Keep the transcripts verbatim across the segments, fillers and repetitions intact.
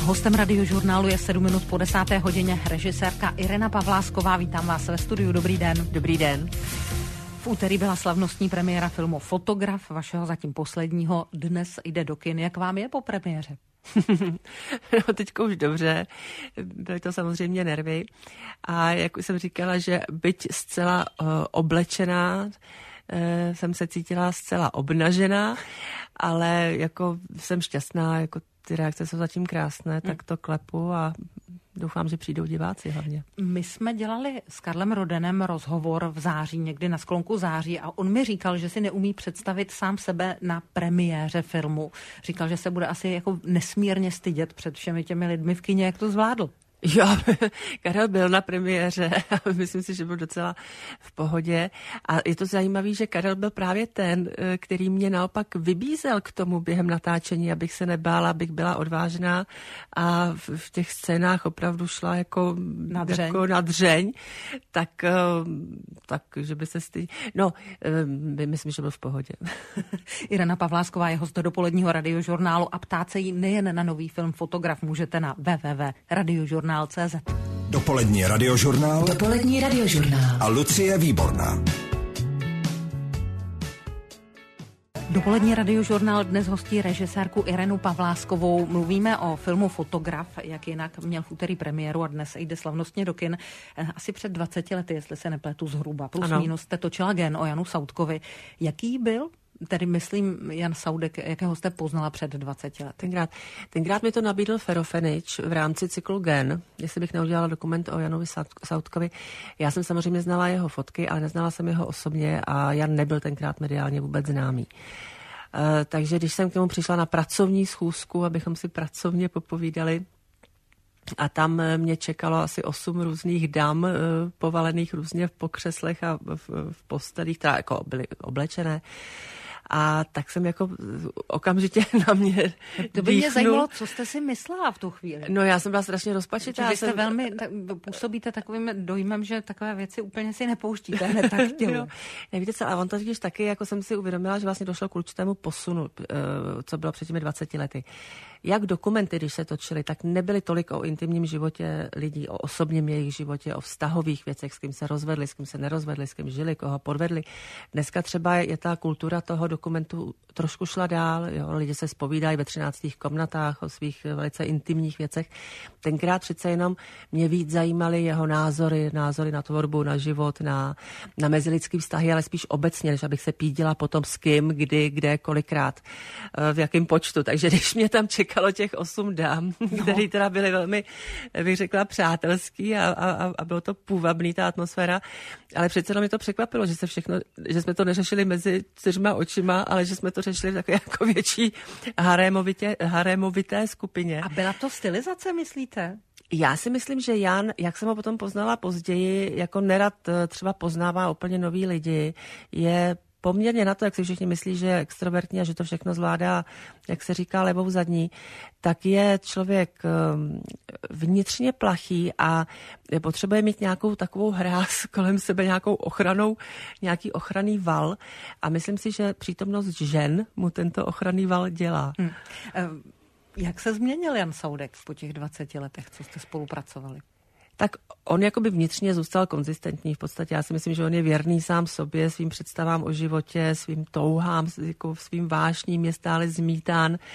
Hostem Radiožurnálu je sedm minut po desáté hodině režisérka Irena Pavlásková. Vítám vás ve studiu. Dobrý den. Dobrý den. V úterý byla slavnostní premiéra filmu Fotograf, vašeho zatím posledního. Dnes jde do kin. Jak vám je po premiéře? No, teďko už dobře. Byly to samozřejmě nervy. A jak už jsem říkala, že byť zcela uh, oblečená, uh, jsem se cítila zcela obnažená, ale jako jsem šťastná, jako ty reakce jsou zatím krásné, tak to klepu a doufám, že přijdou diváci hlavně. My jsme dělali s Karlem Rodenem rozhovor v září, někdy na sklonku září, a on mi říkal, že si neumí představit sám sebe na premiéře filmu. Říkal, že se bude asi jako nesmírně stydět před všemi těmi lidmi v kině. Jak to zvládl? Jo, Karel byl na premiéře a myslím si, že byl docela v pohodě. A je to zajímavé, že Karel byl právě ten, který mě naopak vybízel k tomu během natáčení, abych se nebála, abych byla odvážná a v těch scénách opravdu šla jako na dřeň. Jako na dřeň tak, tak, že by se stydí. No, myslím, že byl v pohodě. Irena Pavlásková je host dopoledního Radiožurnálu a ptát se jí nejen na nový film Fotograf můžete na w w w tečka radiožurnál tečka cé zet. Dopolední radiožurnál. Dopolední radiožurnál. A Lucie Výborná. Dopolední Radiožurnál dnes hostí režisérku Irenu Pavláskovou. Mluvíme o filmu Fotograf, jak jinak měl v úterý premiéru a dnes jde slavnostně do kin. Asi před dvaceti lety, jestli se nepletu zhruba. Plus ano. Minus jste točila Gen o Janu Soudkovi. Jaký byl? Tedy myslím Jan Soudek, jakého jste poznala před dvaceti lety? Tenkrát, tenkrát mi to nabídl Ferofenič v rámci cyklu Gen, jestli bych neudělala dokument o Janovi Soudkovi. Já jsem samozřejmě znala jeho fotky, ale neznala jsem jeho osobně a Jan nebyl tenkrát mediálně vůbec známý. Uh, takže když jsem k němu přišla na pracovní schůzku, abychom si pracovně popovídali, a tam mě čekalo asi osm různých dam, uh, povalených různě v pokřeslech a v, v postelích, která jako byly oblečené. A tak jsem jako okamžitě na mě To by mě zajímalo, co jste si myslela v tu chvíli. No já jsem byla strašně rozpačitá. Vy jste jsem... velmi, tak, působíte takovým dojmem, že takové věci úplně si nepouštíte hned tak tělo. Nevíte co, ale on to když taky, jako jsem si uvědomila, že vlastně došlo k určitému posunu, co bylo před těmi dvaceti lety. Jak dokumenty, když se točily, tak nebyly tolik o intimním životě lidí, o osobním jejich životě, o vztahových věcech, s kým se rozvedli, s kým se nerozvedli, s kým žili, koho podvedli. Dneska třeba je ta kultura toho dokumentu trošku šla dál, jo? Lidi se zpovídají ve třináctých komnatách o svých velice intimních věcech. Tenkrát přece jenom mě víc zajímaly jeho názory, názory na tvorbu, na život, na, na mezilidský vztahy, ale spíš obecně, než abych se pídila potom s kým, kdy, kde, kolikrát, v jakém počtu. Takže když mě tam čekalo těch osm dám, no. které teda byly velmi, bych řekla, přátelský a, a, a bylo to půvabný, ta atmosféra, ale přece jenom mě to překvapilo, že se všechno, že jsme to neřešili mezi čtyřma očima, ale že jsme to řešili v takové jako větší harémovitě, harémovité skupině. A byla to stylizace, myslíte? Já si myslím, že Jan, jak jsem ho potom poznala později, jako nerad třeba poznává úplně nový lidi, je poměrně na to, jak si všichni myslí, že je extrovertní a že to všechno zvládá, jak se říká, levou zadní, tak je člověk vnitřně plachý a potřebuje mít nějakou takovou hráz kolem sebe, nějakou ochranou, nějaký ochranný val a myslím si, že přítomnost žen mu tento ochranný val dělá. Hmm. Jak se změnil Jan Soudek po těch dvaceti letech, co jste spolupracovali? Tak on jakoby vnitřně zůstal konzistentní. V podstatě já si myslím, že on je věrný sám sobě, svým představám o životě, svým touhám, jako svým vášním, je stále zmítán uh,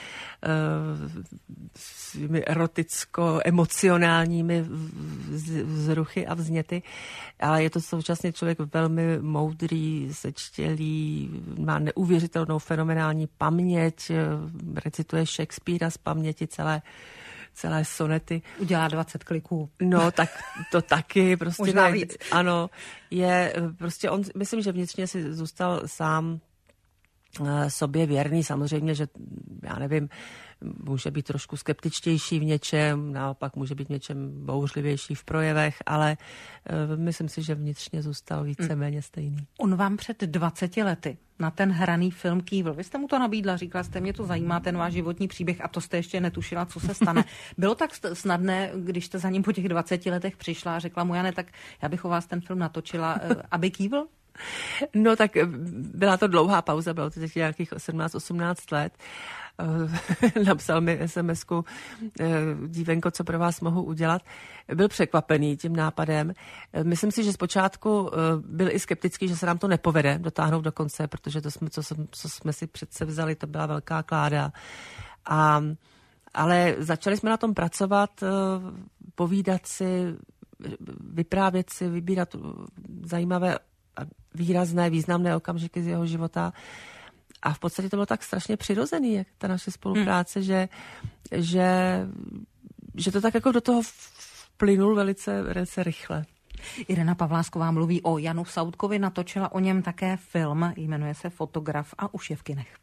svými eroticko-emocionálními vzruchy a vzněty. Ale je to současně člověk velmi moudrý, sečtělý, má neuvěřitelnou fenomenální paměť, recituje Shakespearea z paměti celé celé sonety. Udělá dvacet kliků. No, tak to taky. Prostě Možná ne, víc. Ano, je prostě on, myslím, že vnitřně si zůstal sám sobě věrný. Samozřejmě, že já nevím, může být trošku skeptičtější v něčem, naopak může být v něčem bouřlivější v projevech, ale uh, myslím si, že vnitřně zůstal víceméně stejný. On vám před dvaceti lety na ten hraný film kývl. Vy jste mu to nabídla, říkala jste, mě to zajímá, ten váš životní příběh, a to jste ještě netušila, co se stane. Bylo tak snadné, když jste za ním po těch dvaceti letech přišla a řekla mu, Jane, tak já bych o vás ten film natočila, aby kývl? No tak byla to dlouhá pauza, bylo to teď nějakých sedmnáct osmnáct let napsal mi es em esku, dívenko, co pro vás mohu udělat. Byl překvapený tím nápadem. Myslím si, že zpočátku byl i skeptický, že se nám to nepovede dotáhnout do konce, protože to jsme, co, jsme, co jsme si přece vzali, to byla velká kláda. A, ale začali jsme na tom pracovat, povídat si, vyprávět si, vybírat zajímavé a výrazné, významné okamžiky z jeho života. A v podstatě to bylo tak strašně přirozený, jak ta naše spolupráce, hmm. že, že, že to tak jako do toho plynul velice, velice rychle. Irena Pavlásková mluví o Janu Sautkovi, natočila o něm také film, jmenuje se Fotograf a už je v kinech.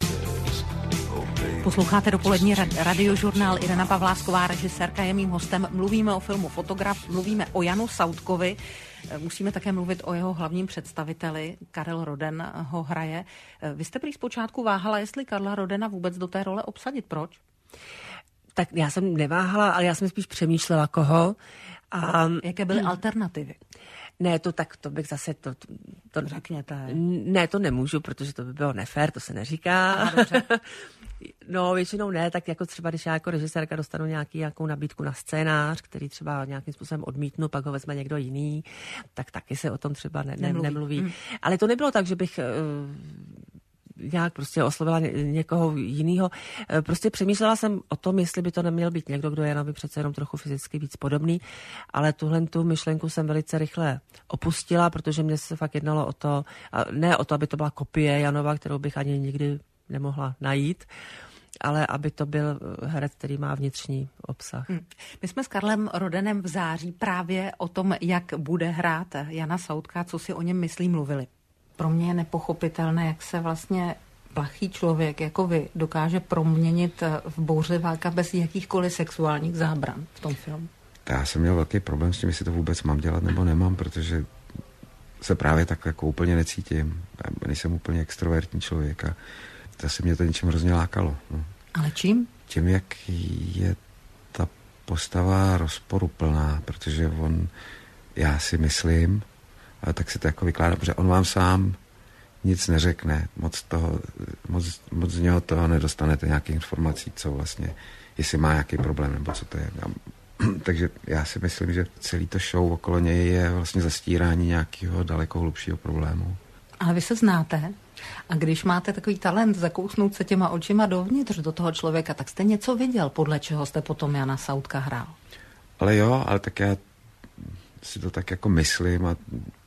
Posloucháte dopolední radiožurnál. Irena Pavlásková, režisérka, je mým hostem. Mluvíme o filmu Fotograf, mluvíme o Janu Sautkovi. Musíme také mluvit o jeho hlavním představiteli. Karel Roden ho hraje. Vy jste prý zpočátku váhala, jestli Karla Rodena vůbec do té role obsadit. Proč? Tak já jsem neváhala, ale já jsem spíš přemýšlela, koho. A jaké byly alternativy? Ne, to tak, to bych zase, to, to, to řekněte. Ne, to nemůžu, protože to by bylo nefér, to se neříká. Aha, dobře. No, většinou ne, tak jako třeba, když já jako režisérka dostanu nějaký, nějakou nabídku na scénář, který třeba nějakým způsobem odmítnu, pak ho vezme někdo jiný, tak taky se o tom třeba ne, ne, nemluví. nemluví. Mm. Ale to nebylo tak, že bych uh, nějak prostě oslovila ně, někoho jiného. Prostě přemýšlela jsem o tom, jestli by to neměl být někdo, kdo je Janovi přece jenom trochu fyzicky víc podobný, ale tuhle tu myšlenku jsem velice rychle opustila, protože mě se fakt jednalo o to, ne o to, aby to byla kopie Janova, kterou bych ani nikdy nemohla najít, ale aby to byl herec, který má vnitřní obsah. Hmm. My jsme s Karlem Rodenem v září právě o tom, jak bude hrát Jana Sautka, co si o něm myslí, mluvili. Pro mě je nepochopitelné, jak se vlastně plachý člověk jako vy dokáže proměnit v bouřliváka bez jakýchkoliv sexuálních zábran v tom filmu. Já jsem měl velký problém s tím, jestli to vůbec mám dělat nebo nemám, protože se právě tak jako úplně necítím. Já nejsem úplně extrovertní člověk a zase mě to něčím hrozně lákalo. No. Ale čím? Tím, jak je ta postava rozporuplná, protože on, já si myslím, ale tak si to jako vykládám, protože on vám sám nic neřekne, moc, toho, moc, moc z něho toho nedostanete nějaké informací, co vlastně, jestli má nějaký problém, nebo co to je. Takže já si myslím, že celý to show okolo něj je vlastně zastírání nějakého daleko hlubšího problému. Ale vy se znáte a když máte takový talent zakousnout se těma očima dovnitř do toho člověka, tak jste něco viděl, podle čeho jste potom Jana Sautka hrál. Ale jo, ale tak já si to tak jako myslím a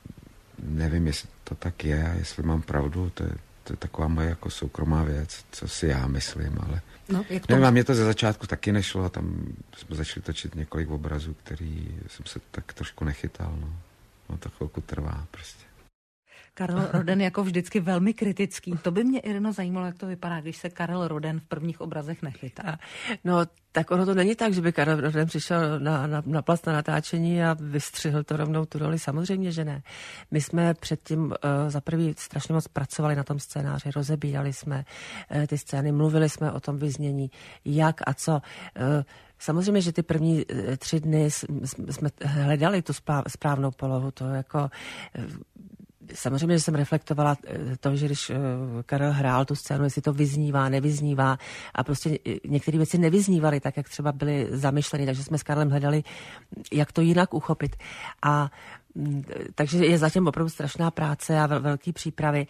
nevím, jestli to tak je a jestli mám pravdu, to je, to je taková moje jako soukromá věc, co si já myslím, ale no, jak to... nevím, a mě to ze začátku taky nešlo a tam jsme začali točit několik obrazů, který jsem se tak trošku nechytal, no. No to chvilku trvá prostě. Karel Roden jako vždycky velmi kritický. To by mě, Ireno, zajímalo, jak to vypadá, když se Karel Roden v prvních obrazech nechytá. No, tak ono to není tak, že by Karel Roden přišel na, na, na plac na natáčení a vystřihl to rovnou tu roli. Samozřejmě, že ne. My jsme předtím uh, za prvý strašně moc pracovali na tom scénáři, rozebírali jsme uh, ty scény, mluvili jsme o tom vyznění, jak a co. Uh, Samozřejmě, že ty první uh, tři dny jsme hledali tu správnou polohu, to jako... Uh, Samozřejmě, že jsem reflektovala to, že když Karel hrál tu scénu, jestli to vyznívá, nevyznívá a prostě některé věci nevyznívaly tak, jak třeba byly zamýšleny, takže jsme s Karlem hledali, jak to jinak uchopit. A takže je zatím opravdu strašná práce a velký přípravy.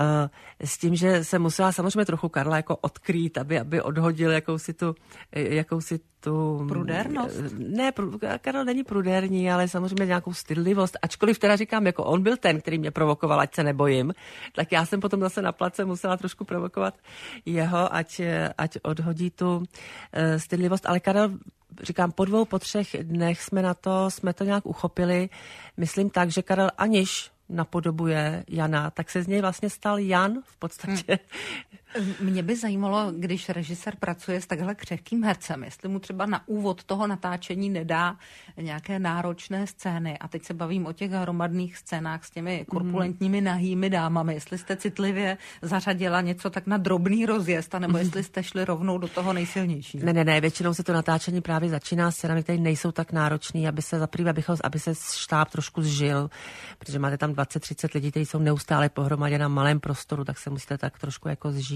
S tím, že se musela samozřejmě trochu Karla jako odkrýt, aby, aby odhodil jakousi tu, jakousi tu... Prudérnost? Ne, Karel není prudérní, ale samozřejmě nějakou stydlivost. Ačkoliv teda říkám, jako on byl ten, který mě provokoval, ať se nebojím, tak já jsem potom zase na place musela trošku provokovat jeho, ať, ať odhodí tu uh, stydlivost. Ale Karel, říkám, po dvou, po třech dnech jsme na to, jsme to nějak uchopili. Myslím tak, že Karel aniž napodobuje Jana, tak se z něj vlastně stal Jan v podstatě. Hmm. Mě by zajímalo, když režisér pracuje s takhle křehkým hercem, jestli mu třeba na úvod toho natáčení nedá nějaké náročné scény. A teď se bavím o těch hromadných scénách s těmi korpulentními nahými dámami. Jestli jste citlivě zařadila něco tak na drobný rozjezd, nebo jestli jste šli rovnou do toho nejsilnějšího. Ne, ne, ne, většinou se to natáčení právě začíná s scénami, které nejsou tak náročný, aby se zaprvé, aby se štáb trošku zžil, protože máte tam dvacet třicet lidí, kteří jsou neustále pohromadě na malém prostoru, tak se musíte tak trošku jako zžít.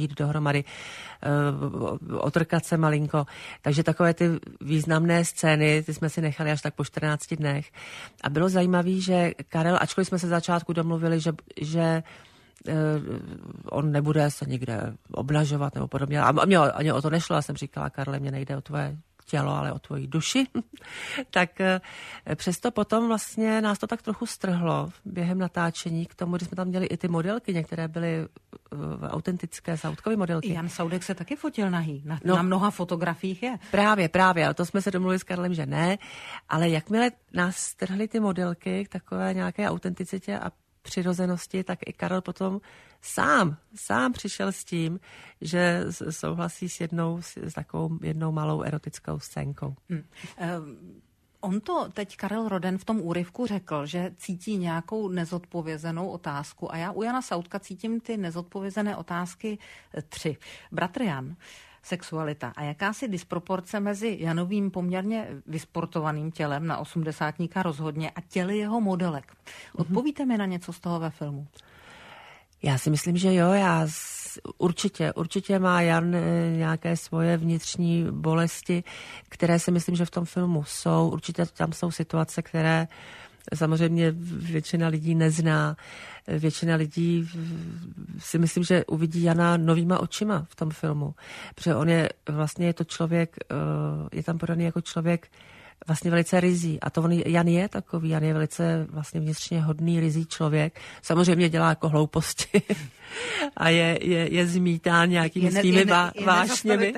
žít dohromady, otrkat se malinko. Takže takové ty významné scény, ty jsme si nechali až tak po čtrnácti dnech. A bylo zajímavé, že Karel, ačkoliv jsme se začátku domluvili, že, že on nebude se nikde obnažovat nebo podobně. A mě ani o to nešlo, já jsem říkala, Karle, mě nejde o tvoje tělo, ale o tvoji duši. Tak přesto potom vlastně nás to tak trochu strhlo během natáčení k tomu, že jsme tam měli i ty modelky, některé byly autentické Sautkové modelky. Jan Saudek se taky fotil nahý. Na, no, na mnoha fotografiích je. Právě, právě, ale to jsme se domluvili s Karlem, že ne. Ale jakmile nás strhly ty modelky k takové nějaké autenticitě a přirozenosti, tak i Karel potom sám, sám přišel s tím, že souhlasí s jednou, s takovou jednou malou erotickou scénkou. Hmm. Um. On to teď Karel Roden v tom úryvku řekl, že cítí nějakou nezodpovězenou otázku a já u Jana Saudka cítím ty nezodpovězené otázky tři. Bratr Jan, sexualita a jakási disproporce mezi Janovým poměrně vysportovaným tělem na osmdesátníka rozhodně a těly jeho modelek. Odpovíte mi na něco z toho ve filmu? Já si myslím, že jo, já určitě, určitě má Jan nějaké svoje vnitřní bolesti, které si myslím, že v tom filmu jsou. Určitě tam jsou situace, které samozřejmě většina lidí nezná. Většina lidí si myslím, že uvidí Jana novýma očima v tom filmu. Protože on je, vlastně je to člověk, je tam podaný jako člověk vlastně velice ryzí. A to on, Jan je takový, Jan je velice vlastně vnitřně hodný, ryzí člověk. Samozřejmě dělá jako hlouposti a je, je, je zmítán nějakými je ne, svými je ne, je vášněmi.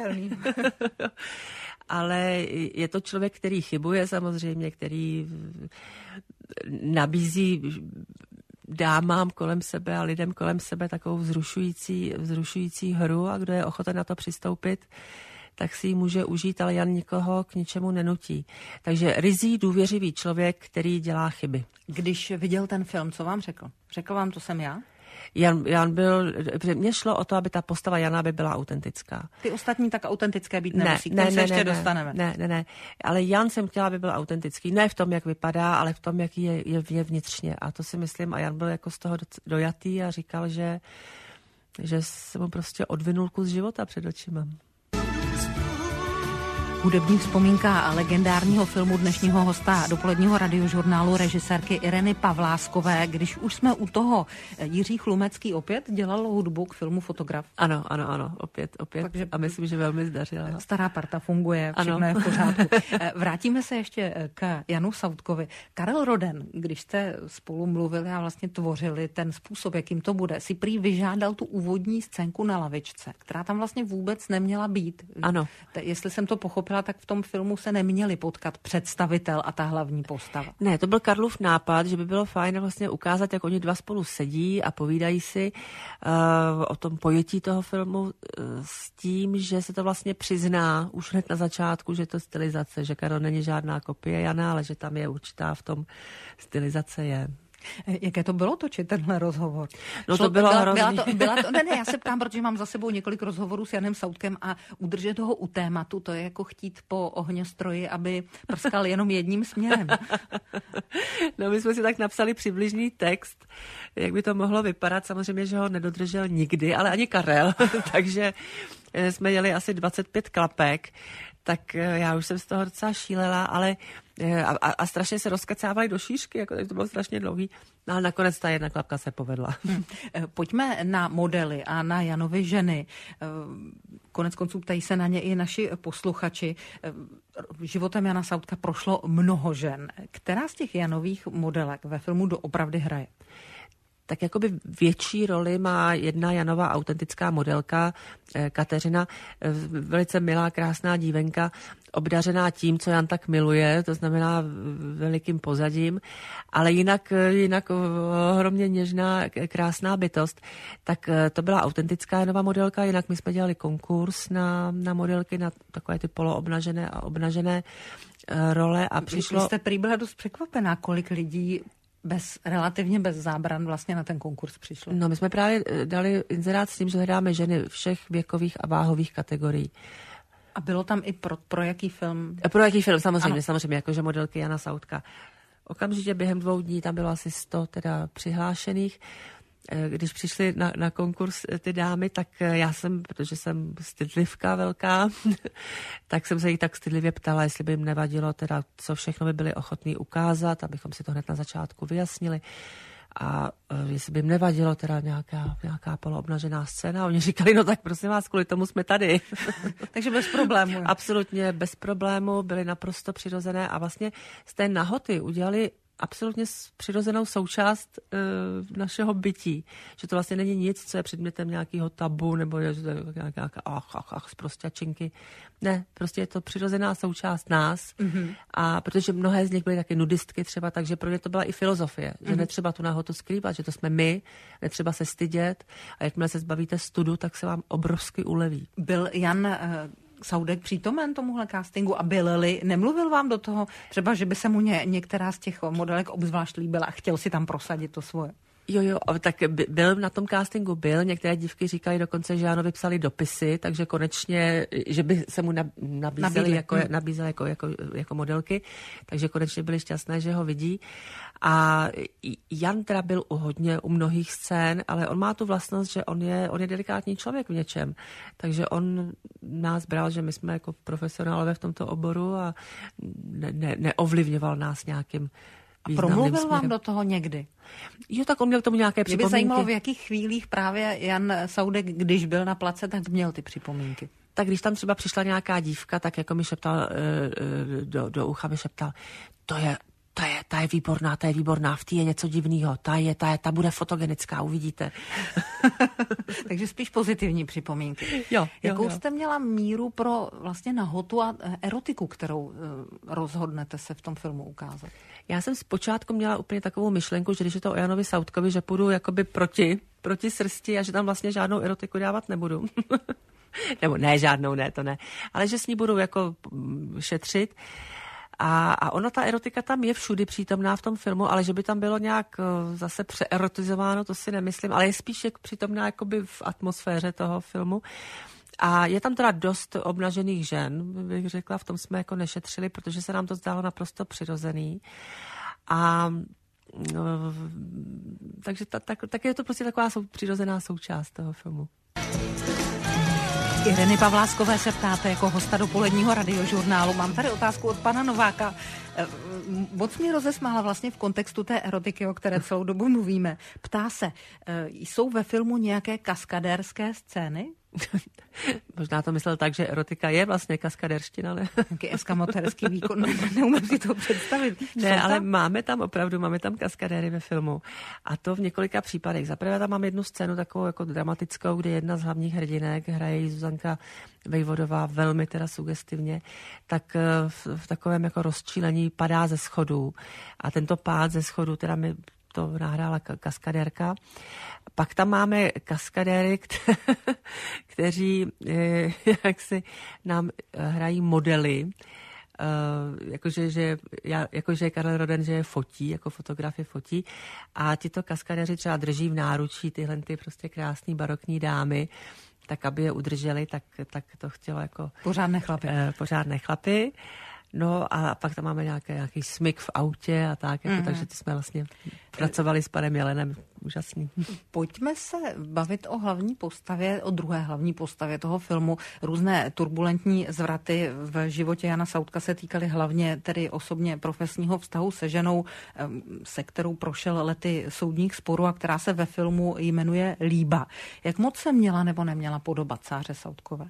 Ale je to člověk, který chybuje samozřejmě, který nabízí dámám kolem sebe a lidem kolem sebe takovou vzrušující, vzrušující hru a kdo je ochoten na to přistoupit, tak si ji může užít, ale Jan nikoho k ničemu nenutí. Takže ryzí, důvěřivý člověk, který dělá chyby. Když viděl ten film, co vám řekl? Řekl vám, to jsem já? Jan, Jan byl, mně šlo o to, aby ta postava Jana by byla autentická. Ty ostatní tak autentické být nemusí, ne, k tomu ne, se ne, ještě ne, dostaneme. Ne, ne, ne, ale Jan jsem chtěla, aby byl autentický. Ne v tom, jak vypadá, ale v tom, jaký je, je, je vnitřně. A to si myslím, a Jan byl jako z toho dojatý a říkal, že, že se mu prostě odvinul kus života před očima. Hudební vzpomínka legendárního filmu dnešního hosta dopoledního radiožurnálu režisérky Ireny Pavláskové. Když už jsme u toho, Jiří Chlumecký opět dělal hudbu k filmu Fotograf. Ano, ano, ano, opět, opět. Takže a myslím, že velmi zdařila. Stará parta funguje, všechno ano. Je v pořádku. Vrátíme se ještě k Janu Saudkovi. Karel Roden, když jste spolu mluvili a vlastně tvořili ten způsob, jakým to bude, si prý vyžádal tu úvodní scénku na lavičce, která tam vlastně vůbec neměla být. Ano. Jestli jsem to pochopila, tak v tom filmu se neměli potkat představitel a ta hlavní postava. Ne, to byl Karlův nápad, že by bylo fajn vlastně ukázat, jak oni dva spolu sedí a povídají si uh, o tom pojetí toho filmu uh, s tím, že se to vlastně přizná už hned na začátku, že to stylizace, že Karel není žádná kopie Jana, ale že tam je určitá v tom stylizace je. Jaké to bylo točit, tenhle rozhovor? No to bylo byla, hrozný. Byla to, byla to, ne, ne, já se ptám, protože mám za sebou několik rozhovorů s Janem Saudkem a udržet ho u tématu, to je jako chtít po ohňostroji, aby prskal jenom jedním směrem. No my jsme si tak napsali přibližný text, jak by to mohlo vypadat. Samozřejmě, že ho nedodržel nikdy, ale ani Karel, takže jsme jeli asi dvacet pět klapek, tak já už jsem z toho docela šílela, ale a, a, a strašně se rozkacávali do šířky, jako to bylo strašně dlouhý. No, ale nakonec ta jedna klapka se povedla. Hmm. Pojďme na modely a na Janovy ženy. Konec konců ptají se na ně i naši posluchači. Životem Jana Saudka prošlo mnoho žen. Která z těch Janových modelek ve filmu doopravdy hraje? Tak jakoby větší roli má jedna Janova autentická modelka, Kateřina, velice milá, krásná dívenka, obdařená tím, co Jan tak miluje, to znamená velikým pozadím, ale jinak, jinak ohromně něžná, krásná bytost. Tak to byla autentická Janova modelka, jinak my jsme dělali konkurs na, na modelky, na takové ty poloobnažené a obnažené role a přišlo... Vy jste prý byla dost překvapená, kolik lidí bez, relativně bez zábran vlastně na ten konkurs přišlo. No, my jsme právě dali inzerát s tím, že hledáme ženy všech věkových a váhových kategorií. A bylo tam i pro, pro jaký film? Pro jaký film, samozřejmě, ano. samozřejmě, jakože modelky Jana Saudka. Okamžitě během dvou dní tam bylo asi sto teda přihlášených když přišli na, na konkurs ty dámy, tak já jsem, protože jsem stydlivka velká, tak jsem se jí tak stydlivě ptala, jestli by jim nevadilo, teda co všechno by byli ochotní ukázat, abychom si to hned na začátku vyjasnili. A jestli by jim nevadilo teda nějaká, nějaká poloobnažená scéna. Oni říkali, no tak prosím vás, kvůli tomu jsme tady. Takže bez problému. Absolutně bez problému, byly naprosto přirozené a vlastně z té nahoty udělali absolutně přirozenou součást e, našeho bytí. Že to vlastně není nic, co je předmětem nějakého tabu, nebo je to nějaká ach, ach, ach, sprosťačinky. Ne, prostě je to přirozená součást nás. Mm-hmm. A protože mnohé z nich byly taky nudistky třeba, takže pro ně to byla i filozofie, mm-hmm. že netřeba tu nahotu skrývat, že to jsme my, netřeba se stydět a jakmile se zbavíte studu, tak se vám obrovsky uleví. Byl Jan uh... Saudek přítomen tomuhle castingu a byl-li, nemluvil vám do toho třeba, že by se mu ně, některá z těch modelek obzvlášť líbila a chtěl si tam prosadit to svoje? Jo, jo, tak byl na tom castingu, byl. Některé dívky říkaly dokonce, že Janovi psali dopisy, takže konečně, že by se mu nabízeli jako, nabízeli jako, jako, jako modelky, takže konečně byli šťastné, že ho vidí. A Jan teda byl u hodně, u mnohých scén, ale on má tu vlastnost, že on je, on je delikátní člověk v něčem. Takže on nás bral, že my jsme jako profesionálové v tomto oboru a ne, ne, neovlivňoval nás nějakým a promluvil směrem. Vám do toho někdy? Jo, tak on měl k tomu nějaké připomínky. Mě by zajímalo, v jakých chvílích právě Jan Saudek, když byl na place, tak měl ty připomínky. Tak když tam třeba přišla nějaká dívka, tak jako mi šeptal do, do ucha, mi šeptal, to je, ta je, ta je výborná, ta je výborná, v té je něco divného, ta je, ta je, ta bude fotogenická, uvidíte. Takže spíš pozitivní připomínky. Jo, jo, Jakou jo. jste měla míru pro vlastně nahotu a erotiku, kterou rozhodnete se v tom filmu ukázat? Já jsem zpočátku měla úplně takovou myšlenku, že když je to o Janovi Saudkovi, že půjdu jakoby proti, proti srsti a že tam vlastně žádnou erotiku dávat nebudu. Nebo ne, žádnou, ne, to ne. Ale že s ní budu jako šetřit. A, a ona, ta erotika tam je všudy přítomná v tom filmu, ale že by tam bylo nějak zase přeerotizováno, to si nemyslím, ale je spíš jak přítomná jakoby v atmosféře toho filmu. A je tam teda dost obnažených žen, bych řekla, v tom jsme jako nešetřili, protože se nám to zdálo naprosto přirozený. A no, takže ta, tak, tak je to prostě taková sou, přirozená součást toho filmu. Ireny Pavláskové se ptáte jako hosta dopoledního radiožurnálu. Mám tady otázku od pana Nováka. Moc mě rozesmála vlastně v kontextu té erotiky, o které celou dobu mluvíme. Ptá se, jsou ve filmu nějaké kaskadérské scény? Možná to myslel tak, že erotika je vlastně kaskadérština, ne? Nějaký eskamoterský výkon, neumím si to představit. Ne, ale máme tam opravdu, máme tam kaskadéry ve filmu. A to v několika případech. Zaprvé tam mám jednu scénu takovou jako dramatickou, kde jedna z hlavních hrdinek, hraje ji Zuzanka Vejvodová velmi teda sugestivně, tak v, v takovém jako rozčílení padá ze schodů. A tento pád ze schodů teda mi to nahrála kaskadérka. Pak tam máme kaskadéry, kteří jak si nám hrají modely, Uh, jakože, že, já, jakože je Karel Roden, že je fotí, jako fotograf je fotí a tito kaskadéři třeba drží v náručí tyhle ty prostě krásný barokní dámy, tak aby je udrželi, tak, tak to chtělo jako pořádné chlapy. Uh, pořádné chlapy. No a pak tam máme nějaký, nějaký smyk v autě a tak, jako, mm-hmm. takže ty jsme vlastně pracovali s panem Jelenem. Úžasný. Pojďme se bavit o hlavní postavě, o druhé hlavní postavě toho filmu. Různé turbulentní zvraty v životě Jana Saudka se týkaly hlavně tedy osobně profesního vztahu se ženou, se kterou prošel lety soudních sporů a která se ve filmu jmenuje Líba. Jak moc se měla nebo neměla podobat Sáře Saudkové?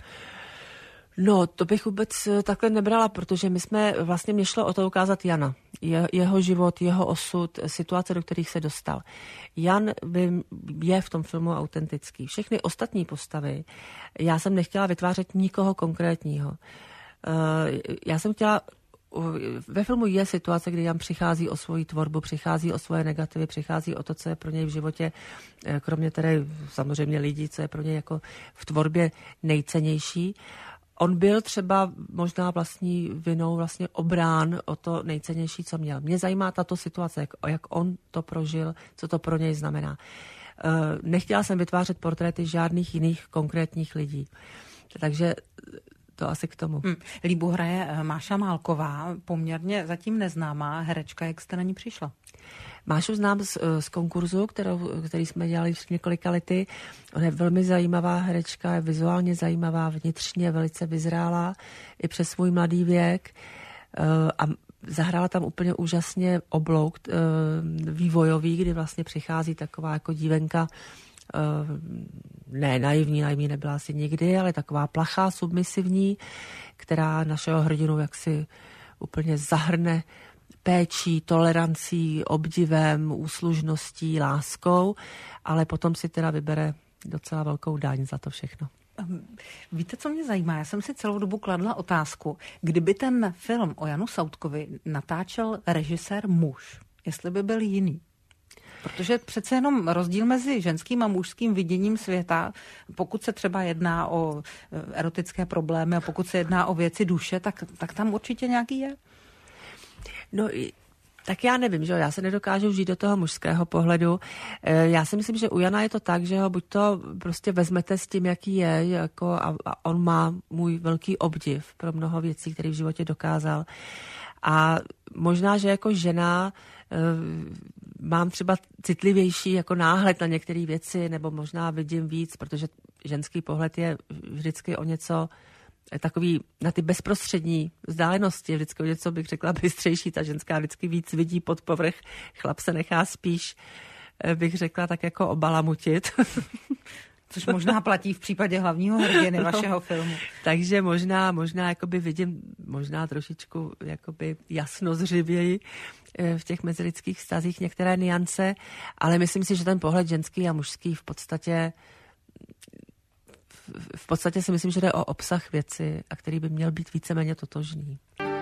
No, to bych vůbec takhle nebrala, protože my jsme, vlastně mě šlo o to ukázat Jana. Je, jeho život, jeho osud, situace, do kterých se dostal. Jan by, je v tom filmu autentický. Všechny ostatní postavy, já jsem nechtěla vytvářet nikoho konkrétního. Já jsem chtěla, ve filmu je situace, kdy Jan přichází o svoji tvorbu, přichází o svoje negativy, přichází o to, co je pro něj v životě, kromě tedy samozřejmě lidí, co je pro něj jako v tvorbě nejcennější. On byl třeba možná vlastní vinou vlastně obrán o to nejcennější, co měl. Mě zajímá tato situace, jak, jak on to prožil, co to pro něj znamená. Nechtěla jsem vytvářet portréty žádných jiných konkrétních lidí. Takže to asi k tomu. Hmm. Líbu hraje Máša Málková, poměrně zatím neznámá herečka. Jak jste na ní přišla? Mášu znám z, z konkurzu, kterou, který jsme dělali před několika lety. Ona je velmi zajímavá herečka, je vizuálně zajímavá, vnitřně velice vyzrálá i přes svůj mladý věk. A zahrála tam úplně úžasně oblouk vývojový, kdy vlastně přichází taková jako dívenka, ne naivní, naivní nebyla asi nikdy, ale taková plachá, submisivní, která našeho hrdinu jaksi úplně zahrne péčí, tolerancí, obdivem, úslužností, láskou, ale potom si teda vybere docela velkou daň za to všechno. Víte, co mě zajímá? Já jsem si celou dobu kladla otázku, kdyby ten film o Janu Soudkovi natáčel režisér muž, jestli by byl jiný. Protože přece jenom rozdíl mezi ženským a mužským viděním světa, pokud se třeba jedná o erotické problémy a pokud se jedná o věci duše, tak, tak tam určitě nějaký je. No, tak já nevím, že jo, já se nedokážu vžít do toho mužského pohledu. Já si myslím, že u Jana je to tak, že ho buď to prostě vezmete s tím, jaký je, jako a, a on má můj velký obdiv pro mnoho věcí, které v životě dokázal. A možná, že jako žena mám třeba citlivější jako náhled na některé věci, nebo možná vidím víc, protože ženský pohled je vždycky o něco takový na ty bezprostřední vzdálenosti, vždycky o něco bych řekla bystřejší, ta ženská vždycky víc vidí pod povrch, chlap se nechá spíš, bych řekla, tak jako obalamutit. Což možná platí v případě hlavního hrdiny no, vašeho filmu. Takže možná, možná jakoby vidím možná trošičku jakoby jasnozřivěji v těch mezilidských vztazích některé niance, ale myslím si, že ten pohled ženský a mužský v podstatě v podstatě si myslím, že jde o obsah věci, a který by měl být víceméně totožný.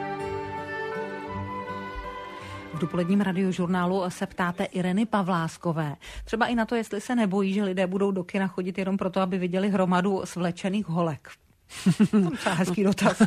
V dopoledním radiožurnálu se ptáte Ireny Pavláskové. Třeba i na to, jestli se nebojí, že lidé budou do kina chodit jenom proto, aby viděli hromadu svlečených holek. To je hezký dotaz.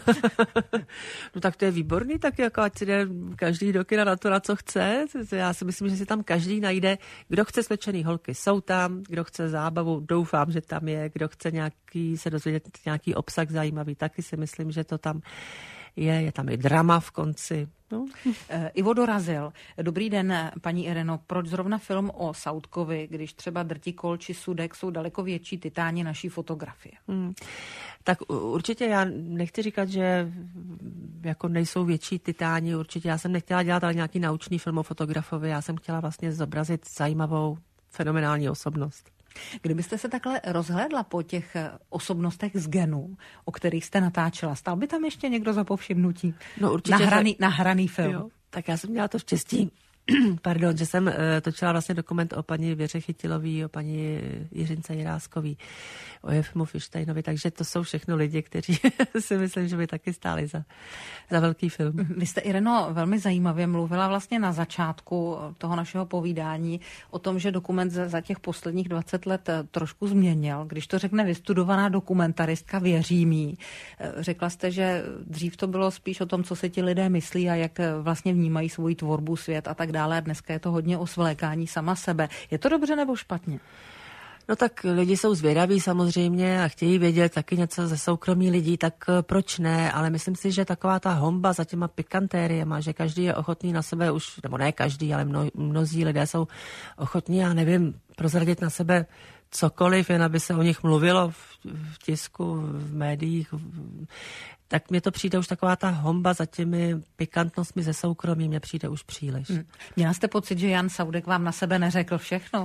No tak to je výborný, tak jako ať si jde každý do kina na to, na co chce. Já si myslím, že si tam každý najde, kdo chce svlečený holky, jsou tam, kdo chce zábavu, doufám, že tam je, kdo chce nějaký, se dozvědět nějaký obsah zajímavý, taky si myslím, že to tam je, je tam i drama v konci. No. Ivo Dorazil. Dobrý den, paní Ireno. Proč zrovna film o Soudkovi, když třeba Drtikol či Sudek jsou daleko větší titáni naší fotografie? Hmm. Tak určitě já nechci říkat, že jako nejsou větší titáni. Určitě já jsem nechtěla dělat ale nějaký naučný film o fotografovi. Já jsem chtěla vlastně zobrazit zajímavou, fenomenální osobnost. Kdybyste se takhle rozhlédla po těch osobnostech z genů, o kterých jste natáčela, stal by tam ještě někdo za povšimnutí? No určitě. Nahraný, nahraný film. Jo, tak já jsem měla to štěstí, pardon, že jsem uh, točila vlastně dokument o paní Věře Chytilový, o paní Jiřince Jiráskový, o Jefimu Fištejnovi, takže to jsou všechno lidi, kteří si myslím, že by taky stáli za, za velký film. Vy jste, Ireno, velmi zajímavě mluvila vlastně na začátku toho našeho povídání o tom, že dokument za těch posledních dvacet let trošku změnil. Když to řekne vystudovaná dokumentaristka, věřím jí. Řekla jste, že dřív to bylo spíš o tom, co si ti lidé myslí a jak vlastně vnímají svoji tvorbu, svět a tak dále. Dneska je to hodně o svlékání sama sebe. Je to dobře nebo špatně? No tak lidi jsou zvědaví samozřejmě a chtějí vědět taky něco ze soukromí lidí, tak proč ne, ale myslím si, že taková ta homba za těma pikantériema, že každý je ochotný na sebe už, nebo ne každý, ale mno, mnozí lidé jsou ochotní, já nevím, prozradit na sebe cokoliv, jen aby se o nich mluvilo v, v tisku, v médiích, v, tak mně to přijde už taková ta homba za těmi pikantnostmi ze soukromí, mně přijde už příliš. Hmm. Měla jste pocit, že Jan Soudek vám na sebe neřekl všechno?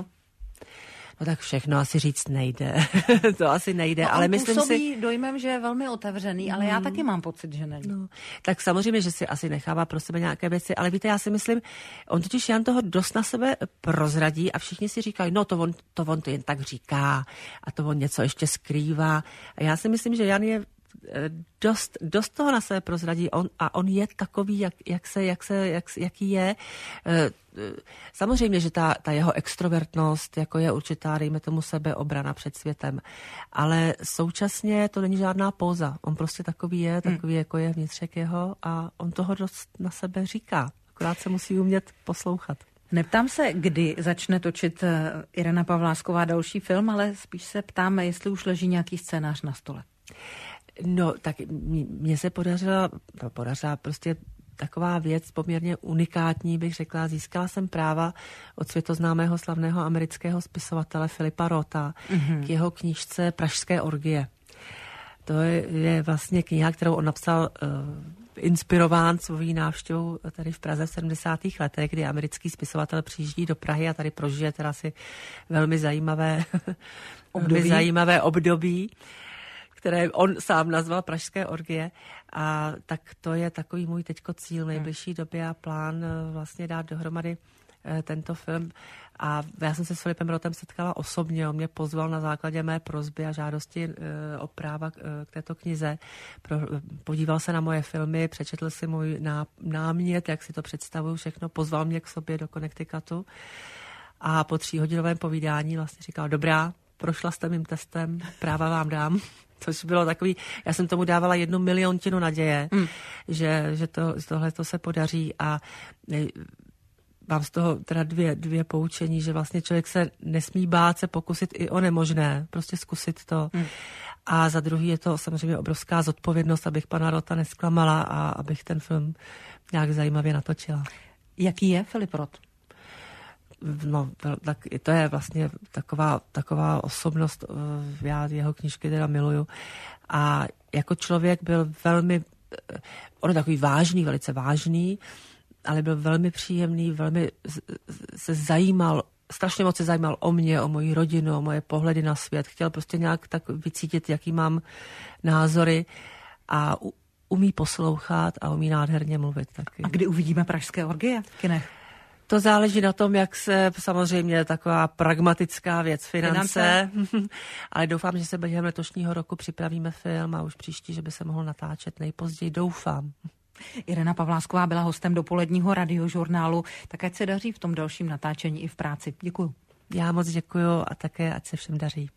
No tak všechno asi říct nejde. To asi nejde, no, ale myslím si... si... dojmem, že je velmi otevřený, ale hmm. já taky mám pocit, že není. No, tak samozřejmě, že si asi nechává pro sebe nějaké věci, ale víte, já si myslím, on totiž Jan toho dost na sebe prozradí a všichni si říkají, no to on to, on to jen tak říká a to on něco ještě skrývá. A já si myslím, že Jan je dost, dost toho na sebe prozradí on, a on je takový, jak, jak se, jak se, jak, jaký je. Samozřejmě, že ta, ta jeho extrovertnost jako je určitá, dejme tomu sebeobrana před světem, ale současně to není žádná póza. On prostě takový je, takový hmm. jako je vnitřek jeho a on toho dost na sebe říká. Akorát se musí umět poslouchat. Neptám se, kdy začne točit Irena Pavlásková další film, ale spíš se ptám, jestli už leží nějaký scénář na stole. No, tak mně se podařila, podařila prostě taková věc poměrně unikátní, bych řekla. Získala jsem práva od světoznámého slavného amerického spisovatele Philippa Rotha mm-hmm. k jeho knížce Pražské orgie. To je, je vlastně kniha, kterou on napsal uh, inspirován svojí návštěvou tady v Praze v sedmdesátých letech, kdy americký spisovatel přijíždí do Prahy a tady prožije teda si velmi zajímavé období. velmi zajímavé období, které on sám nazval Pražské orgie. A tak to je takový můj teďko cíl v nejbližší době a plán vlastně dát dohromady tento film. A já jsem se s Filipem Rothem setkala osobně. On mě pozval na základě mé prosby a žádosti o práva k této knize. Podíval se na moje filmy, přečetl si můj námět, jak si to představuju všechno, pozval mě k sobě do Connecticutu a po tříhodinovém povídání vlastně říkal, dobrá, prošla jste mým testem, práva vám dám. Což bylo takový, já jsem tomu dávala jednu miliontinu naděje, mm. že, že to, tohle to se podaří a mám z toho teda dvě, dvě poučení, že vlastně člověk se nesmí bát se pokusit i o nemožné, prostě zkusit to. Mm. A za druhý je to samozřejmě obrovská zodpovědnost, abych pana Rotha nesklamala a abych ten film nějak zajímavě natočila. Jaký je Filip Roth? No, tak to je vlastně taková, taková osobnost, já jeho knížky teda miluju. A jako člověk byl velmi, on je takový vážný, velice vážný, ale byl velmi příjemný, velmi se zajímal, strašně moc se zajímal o mě, o moji rodinu, o moje pohledy na svět. Chtěl prostě nějak tak vycítit, jaký mám názory a umí poslouchat a umí nádherně mluvit taky. A kdy uvidíme Pražské orgie v kinech? To záleží na tom, jak se samozřejmě taková pragmatická věc, finance, finance. Ale doufám, že se během letošního roku připravíme film a už příští, že by se mohl natáčet nejpozději, doufám. Irena Pavlásková byla hostem dopoledního radiožurnálu, tak ať se daří v tom dalším natáčení i v práci. Děkuju. Já moc děkuju a také ať se všem daří.